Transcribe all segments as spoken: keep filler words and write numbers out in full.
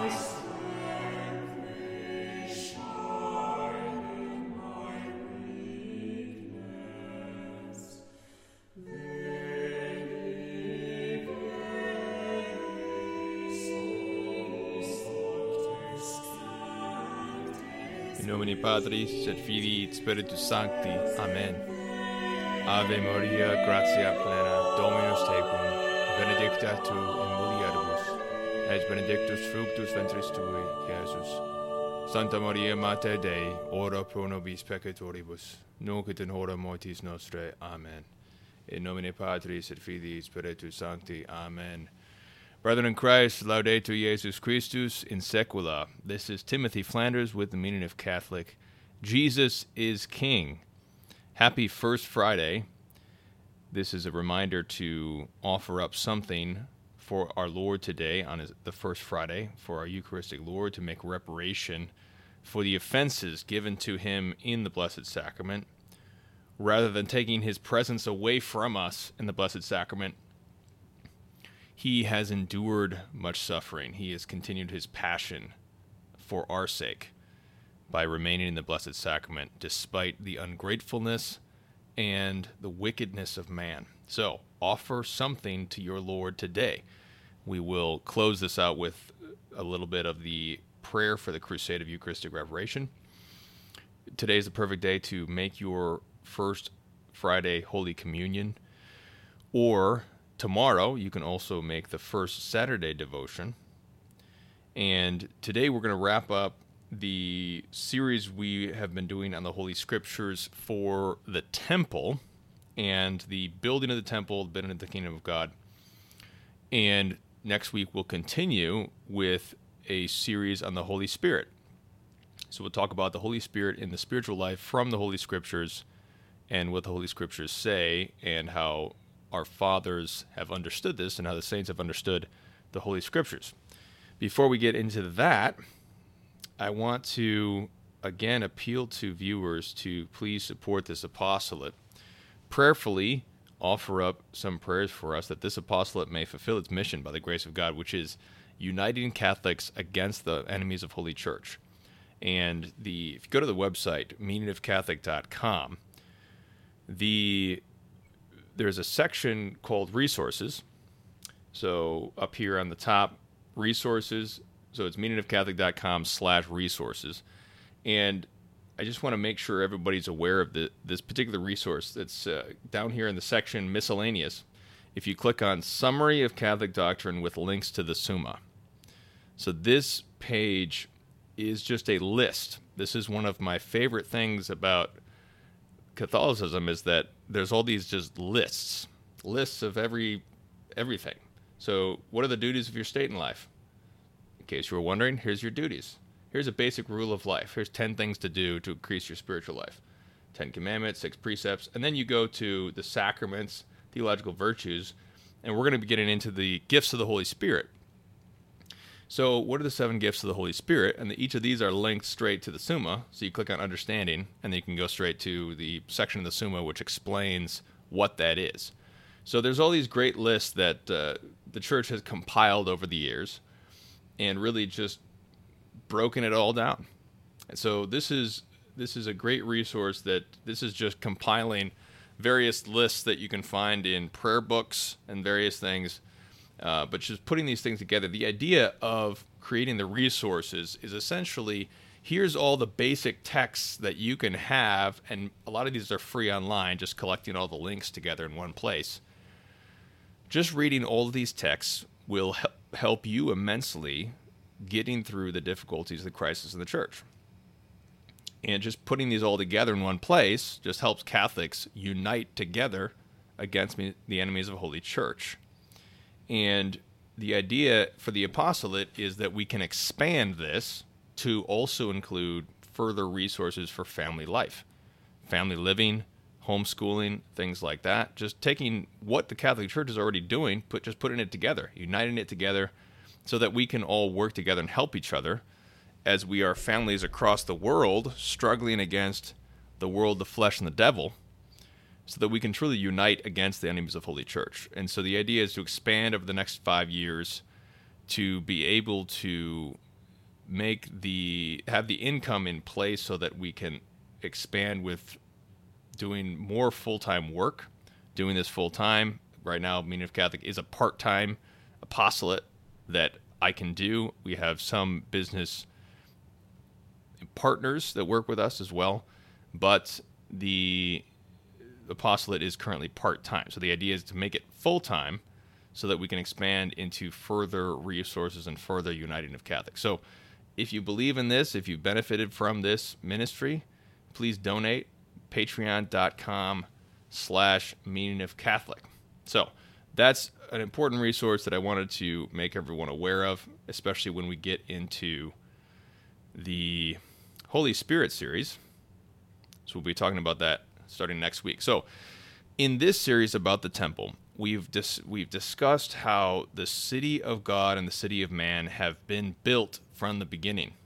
In nomine Patris et Filii et Spiritus Sancti. Amen. Ave Maria, gratia plena, Dominus tecum, benedicta tu in mulieribus, et benedictus fructus ventris tui, Iesus. Santa Maria, Mater Dei, ora pro nobis peccatoribus, nunc et in hora mortis nostrae. Amen. In nomine Patris et Filii et Spiritus Sancti. Amen. Brethren in Christ, Laudetur Jesus Christus in secula. This is Timothy Flanders with the Meaning of Catholic. Jesus is King. Happy First Friday. This is a reminder to offer up something for our Lord today on his, the First Friday, for our Eucharistic Lord, to make reparation for the offenses given to him in the Blessed Sacrament. Rather than taking his presence away from us in the Blessed Sacrament, he has endured much suffering. He has continued his passion for our sake by remaining in the Blessed Sacrament despite the ungratefulness and the wickedness of man. So, offer something to your Lord today. We will close this out with a little bit of the prayer for the Crusade of Eucharistic Reparation. Today is the perfect day to make your First Friday Holy Communion, or tomorrow, you can also make the first Saturday devotion. And today we're going to wrap up the series we have been doing on the Holy Scriptures for the temple and the building of the temple, building of the kingdom of God. And next week we'll continue with a series on the Holy Spirit. So we'll talk about the Holy Spirit in the spiritual life from the Holy Scriptures and what the Holy Scriptures say and how our fathers have understood this and how the saints have understood the Holy Scriptures. Before we get into that, I want to again appeal to viewers to please support this apostolate. Prayerfully offer up some prayers for us that this apostolate may fulfill its mission by the grace of God, which is uniting Catholics against the enemies of Holy Church. And the if you go to the website, meaning of catholic dot com, the there's a section called Resources. So up here on the top, Resources. So it's meaning of catholic dot com slash resources. And I just want to make sure everybody's aware of the, this particular resource that's uh, down here in the section Miscellaneous. If you click on Summary of Catholic Doctrine with links to the Summa. So this page is just a list. This is one of my favorite things about Catholicism, is that there's all these just lists, lists of every everything. So what are the duties of your state in life? In case you were wondering, here's your duties. Here's a basic rule of life. Here's ten things to do to increase your spiritual life. Ten commandments, six precepts, and then you go to the sacraments, theological virtues, and we're going to be getting into the gifts of the Holy Spirit. So what are the seven gifts of the Holy Spirit? And the, each of these are linked straight to the Summa. So you click on Understanding, and then you can go straight to the section of the Summa which explains what that is. So there's all these great lists that uh, the Church has compiled over the years and really just broken it all down. And so this is this is a great resource that this is just compiling various lists that you can find in prayer books and various things. Uh, but just putting these things together, the idea of creating the resources is essentially, here's all the basic texts that you can have, and a lot of these are free online, just collecting all the links together in one place. Just reading all of these texts will help, help you immensely getting through the difficulties of the crisis in the Church. And just putting these all together in one place just helps Catholics unite together against me, the enemies of Holy Church. And the idea for the apostolate is that we can expand this to also include further resources for family life, family living, homeschooling, things like that. Just taking what the Catholic Church is already doing, put just putting it together, uniting it together so that we can all work together and help each other as we are families across the world struggling against the world, the flesh, and the devil, so that we can truly unite against the enemies of Holy Church. And so the idea is to expand over the next five years to be able to make the have the income in place so that we can expand with doing more full-time work, doing this full-time. Right now, Meaning of Catholic is a part-time apostolate that I can do. We have some business partners that work with us as well, but the apostolate is currently part-time. So the idea is to make it full-time so that we can expand into further resources and further uniting of Catholics. So if you believe in this, if you've benefited from this ministry, please donate. Patreon.com slash Meaning of Catholic. So that's an important resource that I wanted to make everyone aware of, especially when we get into the Holy Spirit series. So we'll be talking about that starting next week. So in this series about the temple, we've dis- we've discussed how the city of God and the city of man have been built from the beginning.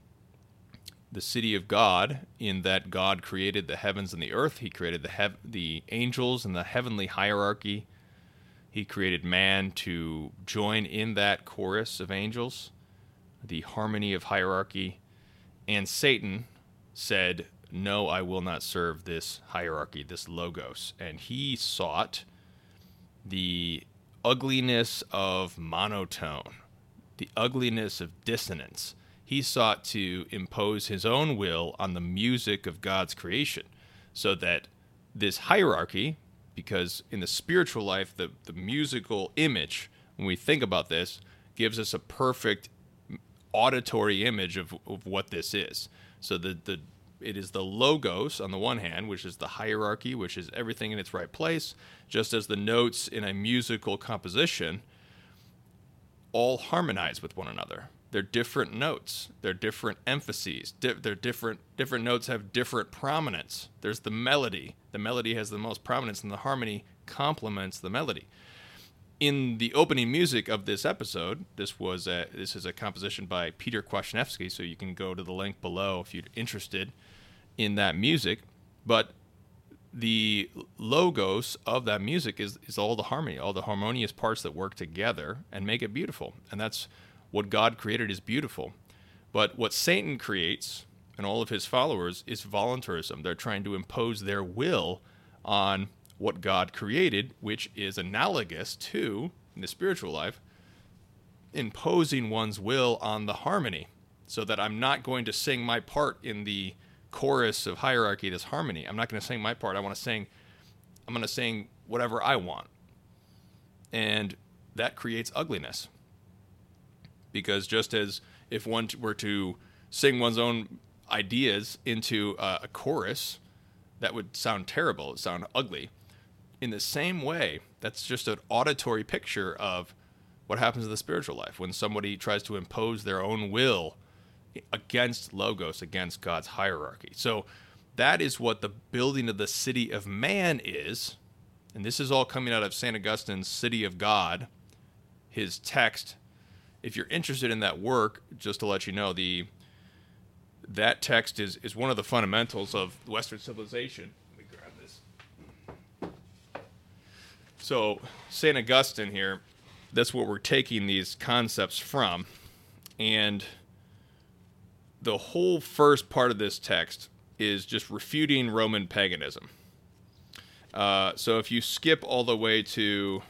The city of God, in that God created the heavens and the earth. He created the hev- the angels and the heavenly hierarchy. He created man to join in that chorus of angels, the harmony of hierarchy. And Satan said, no, I will not serve this hierarchy, this logos. And he sought the ugliness of monotone, the ugliness of dissonance. He sought to impose his own will on the music of God's creation so that this hierarchy, because in the spiritual life, the, the musical image, when we think about this, gives us a perfect auditory image of, of what this is. So the, the it is the logos on the one hand, which is the hierarchy, which is everything in its right place, just as the notes in a musical composition all harmonize with one another. They're different notes. They're different emphases. Di- they're different. Different notes have different prominence. There's the melody. The melody has the most prominence, and the harmony complements the melody. In the opening music of this episode, this was a, this is a composition by Peter Kwasniewski, so you can go to the link below if you're interested in that music. But the logos of that music is is all the harmony, all the harmonious parts that work together and make it beautiful, and that's what God created is beautiful. But what Satan creates and all of his followers is voluntarism. They're trying to impose their will on what God created, which is analogous to, in the spiritual life, imposing one's will on the harmony, so that I'm not going to sing my part in the chorus of hierarchy, this harmony. I'm not going to sing my part. I want to sing, I'm going to sing whatever I want. And that creates ugliness. Because just as if one were to sing one's own ideas into a, a chorus, that would sound terrible, it would sound ugly. In the same way, that's just an auditory picture of what happens in the spiritual life when somebody tries to impose their own will against logos, against God's hierarchy. So that is what the building of the city of man is. And this is all coming out of Saint Augustine's City of God, his text. If you're interested in that work, just to let you know, the that text is, is one of the fundamentals of Western civilization. Let me grab this. So Saint Augustine here, that's what we're taking these concepts from. And the whole first part of this text is just refuting Roman paganism. Uh, so if you skip all the way to...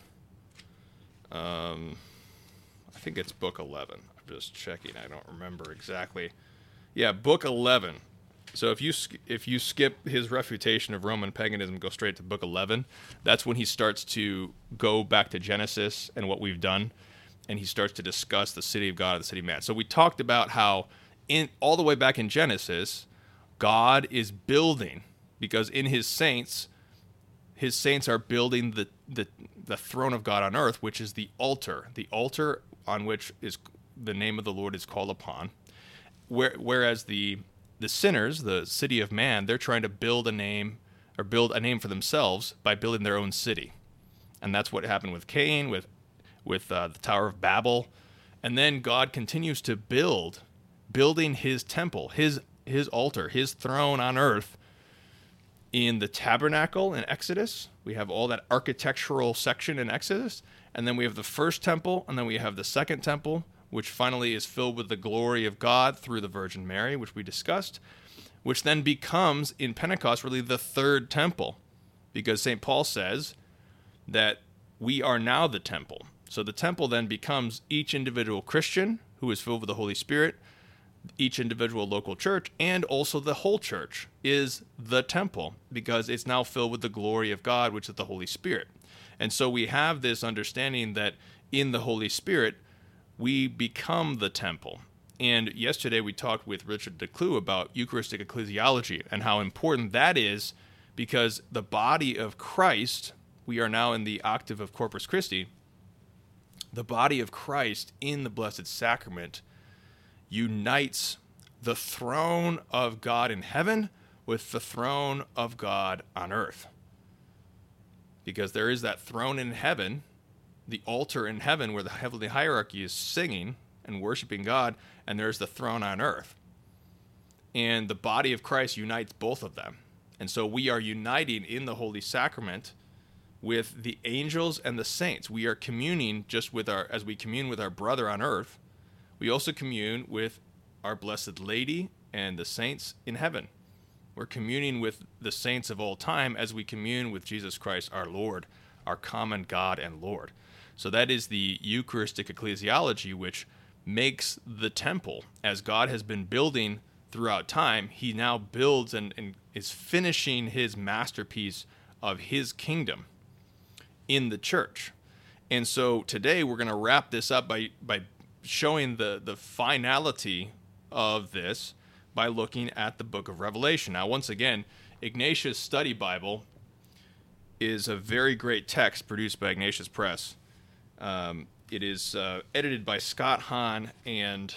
Um, I think it's book eleven. I'm just checking. I don't remember exactly. Yeah, book eleven. So if you if you skip his refutation of Roman paganism, go straight to book eleven, that's when he starts to go back to Genesis and what we've done, and he starts to discuss the city of God and the city of man. So we talked about how in all the way back in Genesis, God is building, because in his saints, his saints are building the the, the throne of God on earth, which is the altar. The altar on which is the name of the Lord is called upon, Where, whereas the the sinners, the city of man, they're trying to build a name or build a name for themselves by building their own city, and that's what happened with Cain, with with uh, the Tower of Babel, and then God continues to build, building His temple, His His altar, His throne on earth. In the tabernacle in Exodus, we have all that architectural section in Exodus. And then we have the first temple, and then we have the second temple, which finally is filled with the glory of God through the Virgin Mary, which we discussed, which then becomes, in Pentecost, really the third temple, because Saint Paul says that we are now the temple. So the temple then becomes each individual Christian who is filled with the Holy Spirit, each individual local church, and also the whole church is the temple, because it's now filled with the glory of God, which is the Holy Spirit. And so we have this understanding that in the Holy Spirit, we become the temple. And yesterday we talked with Richard Decloux about Eucharistic ecclesiology and how important that is, because the body of Christ, we are now in the octave of Corpus Christi, the body of Christ in the Blessed Sacrament unites the throne of God in heaven with the throne of God on earth. Because there is that throne in heaven, the altar in heaven where the heavenly hierarchy is singing and worshiping God, and there's the throne on earth. And the body of Christ unites both of them. And so we are uniting in the Holy Sacrament with the angels and the saints. We are communing just with our, as we commune with our brother on earth, we also commune with our Blessed Lady and the saints in heaven. We're communing with the saints of all time as we commune with Jesus Christ, our Lord, our common God and Lord. So that is the Eucharistic ecclesiology, which makes the temple, as God has been building throughout time. He now builds and, and is finishing his masterpiece of his kingdom in the church. And so today we're going to wrap this up by by showing the, the finality of this by looking at the book of Revelation. Now, once again, Ignatius Study Bible is a very great text produced by Ignatius Press. Um, it is uh, edited by Scott Hahn and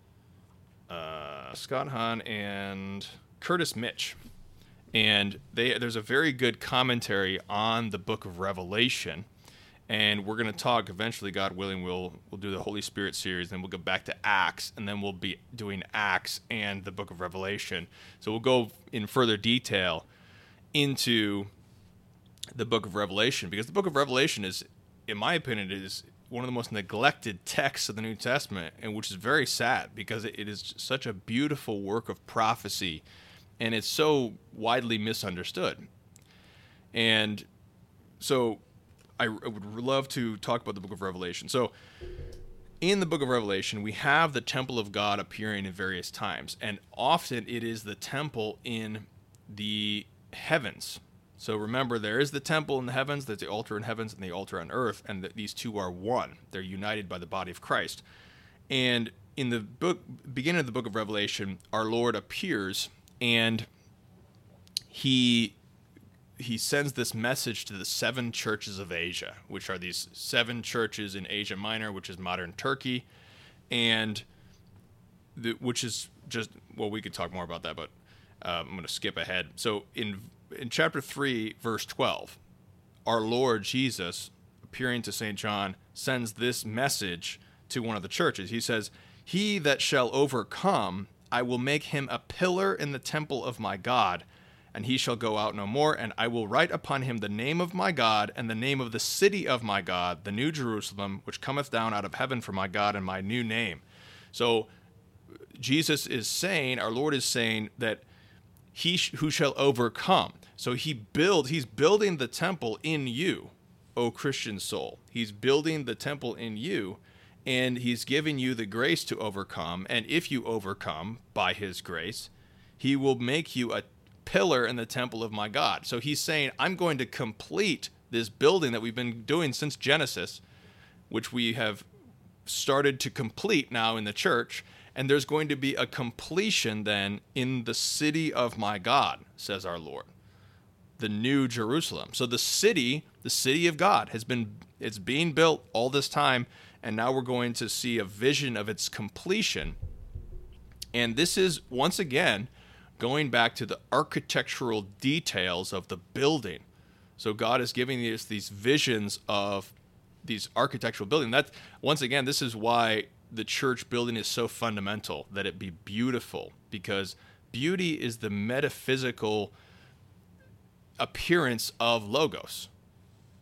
uh, Scott Hahn and Curtis Mitch. And they, there's a very good commentary on the book of Revelation. And we're going to talk eventually, God willing, we'll we'll do the Holy Spirit series, then we'll go back to Acts, and then we'll be doing Acts and the book of Revelation. So we'll go in further detail into the book of Revelation, because the book of Revelation is, in my opinion, is one of the most neglected texts of the New Testament, and which is very sad, because it is such a beautiful work of prophecy, and it's so widely misunderstood. And so I would love to talk about the book of Revelation. So in the book of Revelation, we have the temple of God appearing in various times, and often it is the temple in the heavens. So remember, there is the temple in the heavens, there's the altar in heavens, and the altar on earth, and the, these two are one. They're united by the body of Christ. And in the book, beginning of the book of Revelation, our Lord appears, and he he sends this message to the seven churches of Asia, which are these seven churches in Asia Minor, which is modern Turkey, and the, which is just, well, we could talk more about that, but uh, I'm going to skip ahead. So in in chapter three, verse twelve, our Lord Jesus, appearing to Saint John, sends this message to one of the churches. He says, "He that shall overcome, I will make him a pillar in the temple of my God, and he shall go out no more, and I will write upon him the name of my God, and the name of the city of my God, the new Jerusalem, which cometh down out of heaven from my God, and my new name." So Jesus is saying, our Lord is saying that he sh- who shall overcome. So he build, he's building the temple in you, O Christian soul. He's building the temple in you, and he's giving you the grace to overcome. And if you overcome by his grace, he will make you a pillar in the temple of my God. So he's saying, I'm going to complete this building that we've been doing since Genesis, which we have started to complete now in the church. And there's going to be a completion then in the city of my God, says our Lord, the new Jerusalem. So the city, the city of God has been, it's being built all this time. And now we're going to see a vision of its completion. And this is, once again, going back to the architectural details of the building. So God is giving us these visions of these architectural buildings. That, once again, this is why the church building is so fundamental, that it be beautiful, because beauty is the metaphysical appearance of Logos.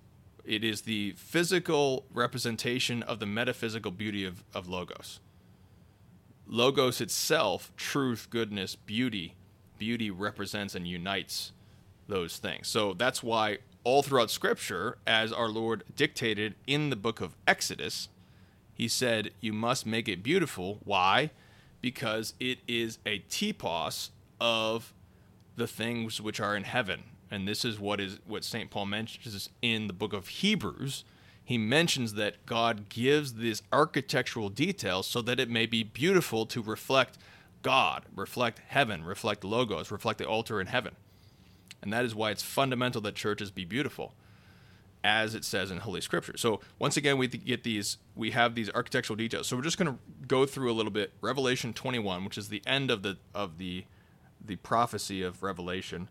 It is the physical representation of the metaphysical beauty of, of Logos. Logos itself, truth, goodness, beauty, beauty represents and unites those things. So that's why all throughout Scripture, as our Lord dictated in the book of Exodus, he said, you must make it beautiful. Why? Because it is a typos of the things which are in heaven. And this is what is what Saint Paul mentions in the book of Hebrews. He mentions that God gives these architectural details so that it may be beautiful to reflect God, reflect heaven, reflect Logos, reflect the altar in heaven. And that is why it's fundamental that churches be beautiful, as it says in Holy Scripture. So once again, we get these, we have these architectural details. So we're just going to go through a little bit. Revelation twenty-one, which is the end of the of the the prophecy of Revelation.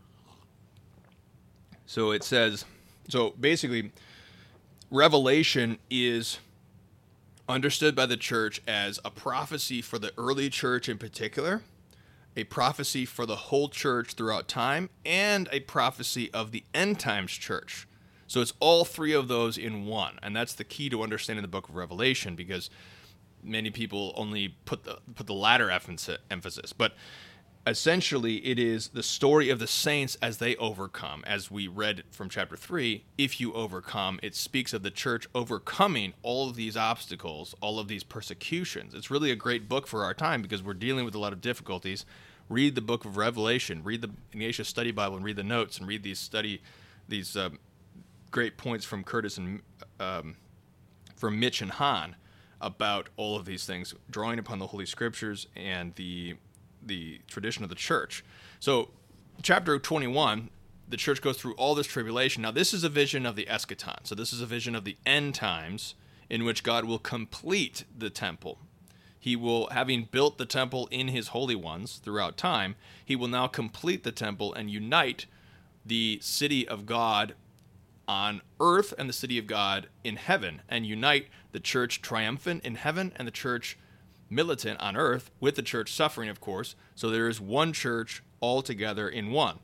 So it says, so basically, Revelation is understood by the church as a prophecy for the early church in particular, a prophecy for the whole church throughout time, and a prophecy of the end times church. So it's all three of those in one, and that's the key to understanding the book of Revelation, because many people only put the put the latter emphasis. But essentially, it is the story of the saints as they overcome. As we read from chapter three, if you overcome, it speaks of the church overcoming all of these obstacles, all of these persecutions. It's really a great book for our time because we're dealing with a lot of difficulties. Read the book of Revelation, read the Ignatius Study Bible, and read the notes, and read these study these uh, great points from Curtis and um, from Mitch and Han about all of these things, drawing upon the Holy Scriptures and the the tradition of the church. So chapter twenty-one, the church goes through all this tribulation. Now this is a vision of the eschaton. So this is a vision of the end times in which God will complete the temple. He will, having built the temple in his holy ones throughout time, he will now complete the temple and unite the city of God on earth and the city of God in heaven, and unite the church triumphant in heaven and the church militant on earth, with the church suffering, of course. So there is one church all together in one.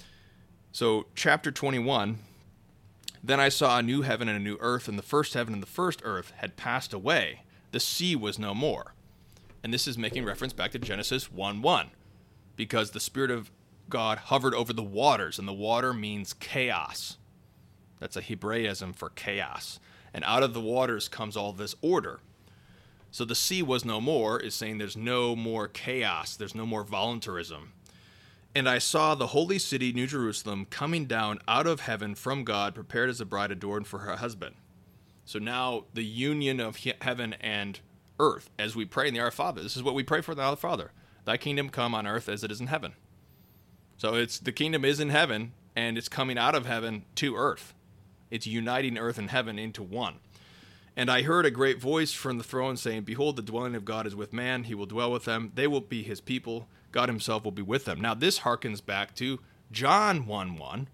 So chapter twenty-one, then I saw a new heaven and a new earth, and the first heaven and the first earth had passed away. The sea was no more. And this is making reference back to Genesis one one, because the Spirit of God hovered over the waters, and the water means chaos. That's a Hebraism for chaos. And out of the waters comes all this order. So the sea was no more is saying there's no more chaos. There's no more voluntarism. And I saw the holy city, New Jerusalem, coming down out of heaven from God, prepared as a bride adorned for her husband. So now the union of he- heaven and earth, as we pray in the Our Father. This is what we pray for the Our Father. Thy kingdom come on earth as it is in heaven. So it's the kingdom is in heaven, and it's coming out of heaven to earth. It's uniting earth and heaven into one. And I heard a great voice from the throne saying, behold, the dwelling of God is with man. He will dwell with them. They will be his people. God himself will be with them. Now, this harkens back to John one one,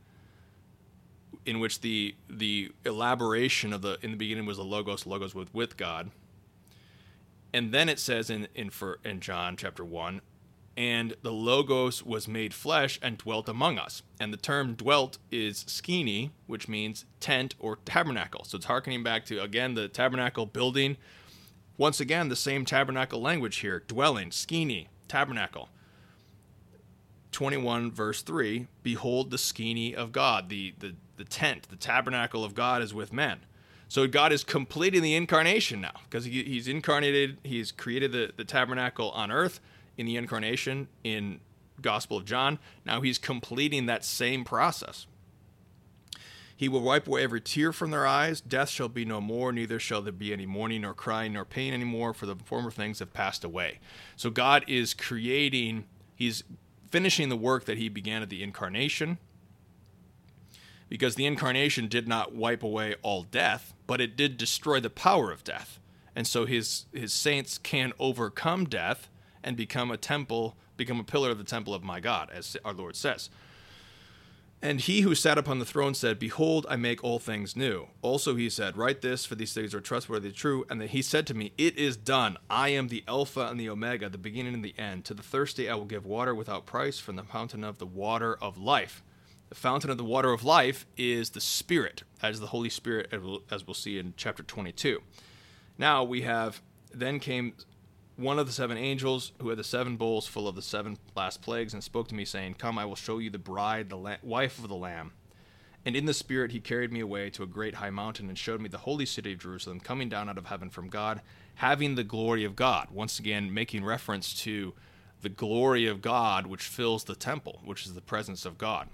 in which the the elaboration of the, in the beginning was the Logos, Logos with, with God. And then it says in, in, for, in John chapter one, and the Logos was made flesh and dwelt among us. And the term dwelt is skene, which means tent or tabernacle. So it's hearkening back to, again, the tabernacle building. Once again, the same tabernacle language here. Dwelling, skene, tabernacle. twenty-one verse three, behold the skene of God, the, the, the tent, the tabernacle of God is with men. So God is completing the incarnation now, because he, he's incarnated, he's created the, the tabernacle on earth, in the incarnation in Gospel of John. Now he's completing that same process. He will wipe away every tear from their eyes. Death shall be no more, neither shall there be any mourning nor crying nor pain anymore, for the former things have passed away. So God is creating, he's finishing the work that he began at the incarnation, because the incarnation did not wipe away all death, but it did destroy the power of death. And so his his saints can overcome death and become a temple, become a pillar of the temple of my God, as our Lord says. And he who sat upon the throne said, behold, I make all things new. Also he said, write this, for these things are trustworthy and true. And then he said to me, it is done. I am the Alpha and the Omega, the beginning and the end. To the thirsty I will give water without price from the fountain of the water of life. The fountain of the water of life is the Spirit, as the Holy Spirit, as we'll see in chapter twenty-two. Now we have, then came one of the seven angels who had the seven bowls full of the seven last plagues and spoke to me, saying, Come, I will show you the bride, the la- wife of the Lamb. And in the Spirit he carried me away to a great high mountain and showed me the holy city of Jerusalem, coming down out of heaven from God, having the glory of God. Once again, making reference to the glory of God which fills the temple, which is the presence of God.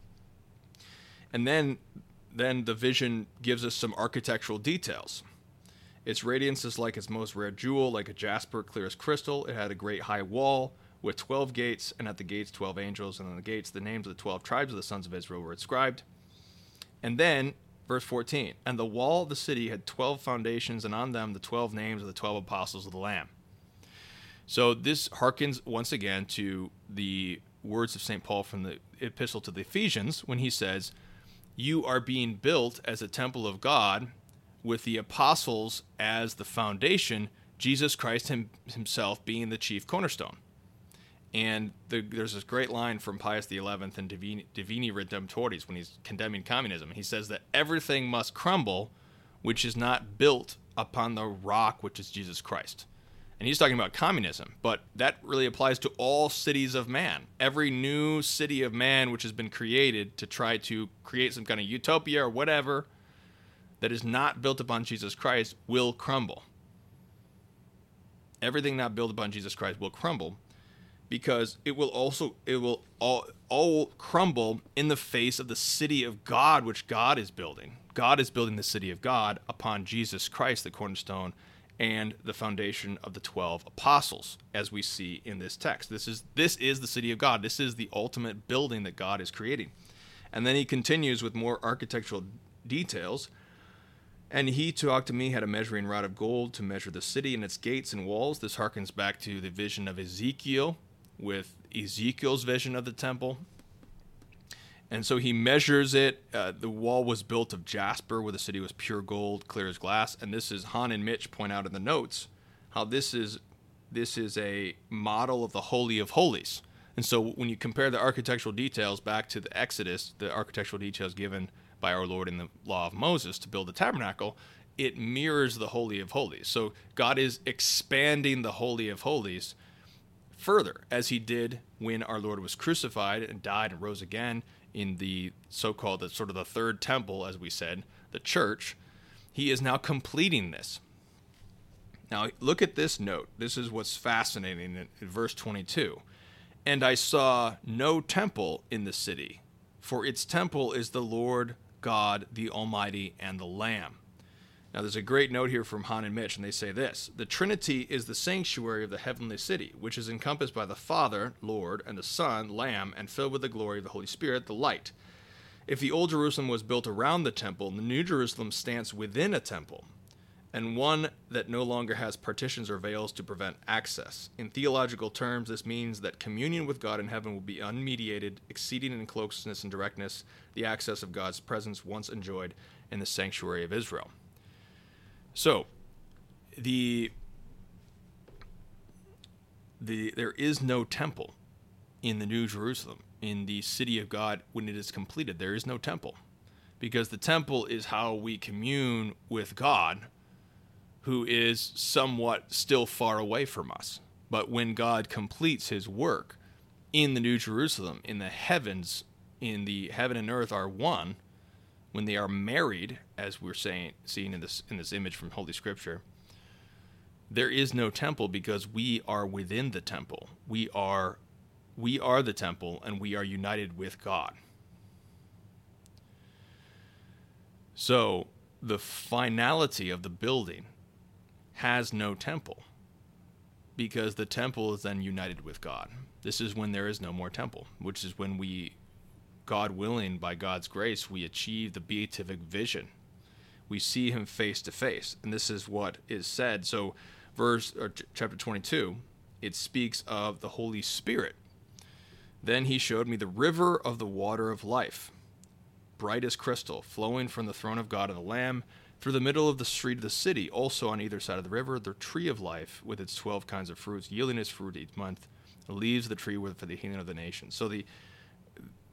And then, then the vision gives us some architectural details. Its radiance is like its most rare jewel, like a jasper, clear as crystal. It had a great high wall with twelve gates, and at the gates twelve angels, and on the gates the names of the twelve tribes of the sons of Israel were inscribed. And then, verse fourteen, and the wall of the city had twelve foundations, and on them the twelve names of the twelve apostles of the Lamb. So this harkens once again to the words of Saint Paul from the epistle to the Ephesians, when he says, You are being built as a temple of God, with the apostles as the foundation, Jesus Christ him, himself being the chief cornerstone. And the, there's this great line from Pius the Eleventh in Divini, Divini Redemptoris when he's condemning communism. He says that everything must crumble which is not built upon the rock, which is Jesus Christ. And he's talking about communism, but that really applies to all cities of man. Every new city of man which has been created to try to create some kind of utopia or whatever that is not built upon Jesus Christ will crumble. Everything not built upon Jesus Christ will crumble, because it will also it will all all crumble in the face of the city of God, which God is building. God is building the city of God upon Jesus Christ, the cornerstone, and the foundation of the twelve apostles, as we see in this text. This is this is the city of God. This is the ultimate building that God is creating. And then he continues with more architectural details. And he talked to me, had a measuring rod of gold to measure the city and its gates and walls. This harkens back to the vision of Ezekiel, with Ezekiel's vision of the temple. And so he measures it. Uh, the wall was built of jasper, where the city was pure gold, clear as glass. And this is, Han and Mitch point out in the notes, how this is this is a model of the Holy of Holies. And so when you compare the architectural details back to the Exodus, the architectural details given by our Lord in the law of Moses to build the tabernacle, it mirrors the Holy of Holies. So God is expanding the Holy of Holies further, as he did when our Lord was crucified and died and rose again in the so-called, the sort of the third temple, as we said, the church. He is now completing this. Now, look at this note. This is what's fascinating in, in verse twenty-two. And I saw no temple in the city, for its temple is the Lord God, the Almighty, and the Lamb. Now, there's a great note here from Han and Mitch, and they say this: the Trinity is the sanctuary of the heavenly city, which is encompassed by the Father, Lord, and the Son, Lamb, and filled with the glory of the Holy Spirit, the light. If the old Jerusalem was built around the temple, the new Jerusalem stands within a temple, and one that no longer has partitions or veils to prevent access. In theological terms, this means that communion with God in heaven will be unmediated, exceeding in closeness and directness the access of God's presence once enjoyed in the sanctuary of Israel. So, the the there is no temple in the New Jerusalem, in the city of God, when it is completed. There is no temple, because the temple is how we commune with God, who is somewhat still far away from us. But when God completes his work in the New Jerusalem, in the heavens, in the heaven and earth are one, when they are married, as we're saying, seeing in this in this image from Holy Scripture, there is no temple, because we are within the temple. We are we are the temple, and we are united with God. So the finality of the building has no temple, because the temple is then united with God. This is when there is no more temple, which is when we, God willing, by God's grace, we achieve the beatific vision. We see him face to face, and this is what is said. So, verse or ch- chapter twenty-two, it speaks of the Holy Spirit. Then he showed me the river of the water of life, bright as crystal, flowing from the throne of God and the Lamb, through the middle of the street of the city. Also on either side of the river, the tree of life, with its twelve kinds of fruits, yielding its fruit each month. The leaves of the tree were for the healing of the nations. So the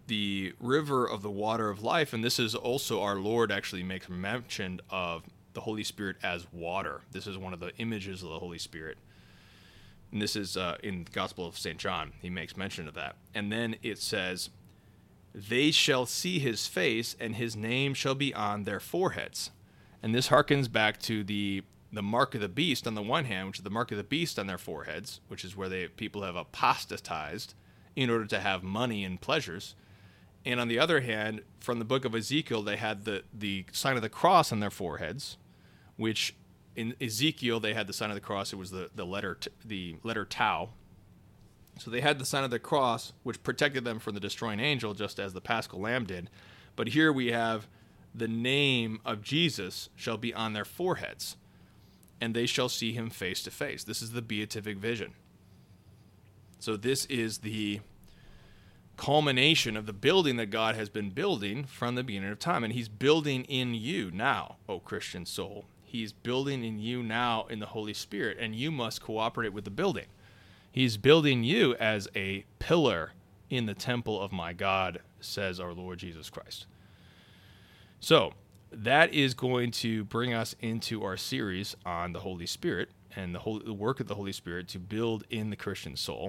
the river of the water of life, and this is also our Lord actually makes mention of the Holy Spirit as water. This is one of the images of the Holy Spirit. And this is uh, in the Gospel of Saint John. He makes mention of that. And then it says, they shall see his face, and his name shall be on their foreheads. And this harkens back to the the mark of the beast on the one hand, which is the mark of the beast on their foreheads, which is where they people have apostatized in order to have money and pleasures. And on the other hand, from the book of Ezekiel, they had the, the sign of the cross on their foreheads, which in Ezekiel, they had the sign of the cross. It was the, the letter t- the letter tau. So they had the sign of the cross, which protected them from the destroying angel, just as the Paschal Lamb did. But here we have the name of Jesus shall be on their foreheads, and they shall see him face to face. This is the beatific vision. So this is the culmination of the building that God has been building from the beginning of time. And he's building in you now, O Christian soul. He's building in you now in the Holy Spirit, and you must cooperate with the building. He's building you as a pillar in the temple of my God, says our Lord Jesus Christ. So that is going to bring us into our series on the Holy Spirit and the, whole, the work of the Holy Spirit to build in the Christian soul.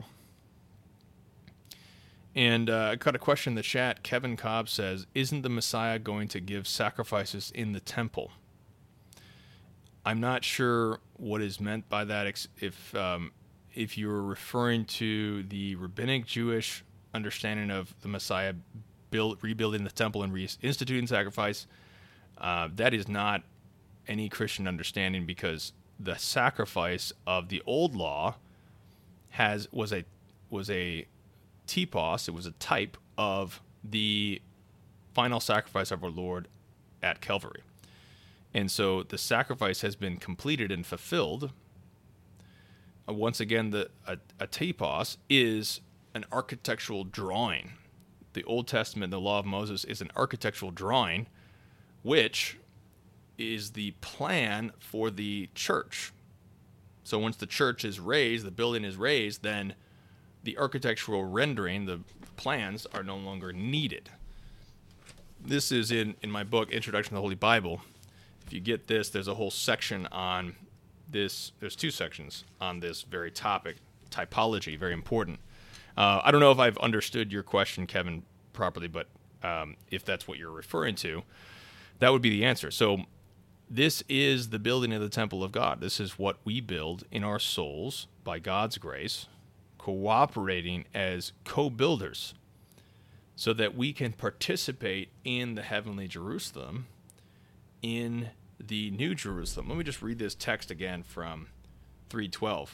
And uh, I got a question in the chat. Kevin Cobb says, isn't the Messiah going to give sacrifices in the temple? I'm not sure what is meant by that. If um, if you're referring to the rabbinic Jewish understanding of the Messiah build, rebuilding the temple and reinstituting sacrifice, uh, that is not any Christian understanding, because the sacrifice of the old law has was a was a typos, it was a type of the final sacrifice of our Lord at Calvary. And so the sacrifice has been completed and fulfilled. Uh, once again, the a, a typos is an architectural drawing. The Old Testament, the Law of Moses, is an architectural drawing, which is the plan for the church. So once the church is raised, the building is raised, then the architectural rendering, the plans, are no longer needed. This is in, in my book, Introduction to the Holy Bible. If you get this, there's a whole section on this. There's two sections on this very topic, typology, very important. Uh, I don't know if I've understood your question, Kevin, properly, but um, if that's what you're referring to, that would be the answer. So this is the building of the temple of God. This is what we build in our souls by God's grace, cooperating as co-builders so that we can participate in the heavenly Jerusalem, in the New Jerusalem. Let me just read this text again from three twelve.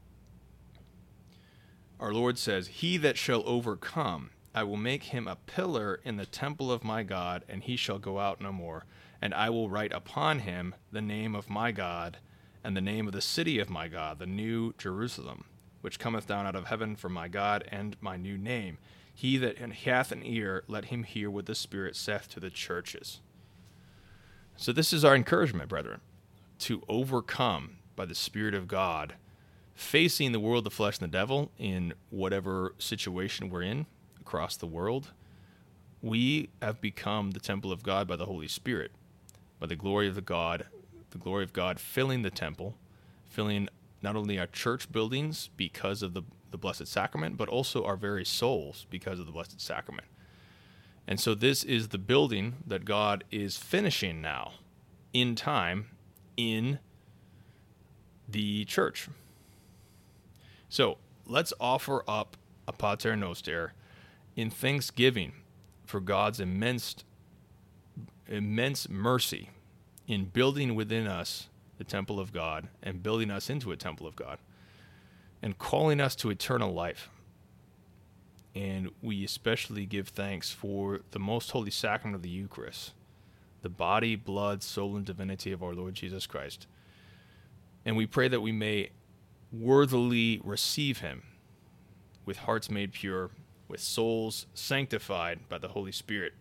Our Lord says, he that shall overcome, I will make him a pillar in the temple of my God, and he shall go out no more. And I will write upon him the name of my God, and the name of the city of my God, the New Jerusalem, which cometh down out of heaven from my God, and my new name. He that hath an ear, let him hear what the Spirit saith to the churches. So this is our encouragement, brethren, to overcome by the Spirit of God, facing the world, the flesh, and the devil in whatever situation we're in across the world. We have become the temple of God by the Holy Spirit, by the glory of the God, the glory of God filling the temple, filling not only our church buildings because of the, the Blessed Sacrament, but also our very souls because of the Blessed Sacrament. And so this is the building that God is finishing now, in time, in the church. So let's offer up a Pater Noster in thanksgiving for God's immense, immense mercy in building within us the temple of God and building us into a temple of God and calling us to eternal life. And we especially give thanks for the most holy sacrament of the Eucharist, the body, blood, soul, and divinity of our Lord Jesus Christ. And we pray that we may worthily receive him with hearts made pure, with souls sanctified by the Holy Spirit.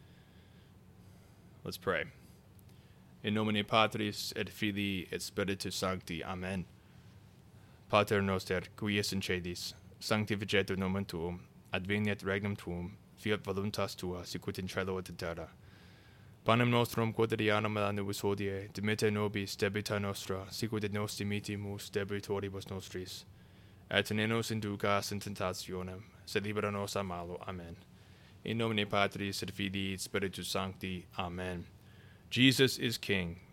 Let's pray. In nomine Patris et Filii et Spiritus Sancti. Amen. Pater noster, qui es in caelis, sanctificetur nomen tuum, adveniat regnum tuum, fiat voluntas tua, sicut in cielo et in terra. Panem nostrum quotidianum da nobis hodie, dimitte nobis debita nostra, sicut et nos dimittimus debitoribus nostris. Et ne nos inducas in tentationem, sed libera nos a malo. Amen. In nomine Patris et Filii et Spiritus Sancti. Amen. Jesus is King.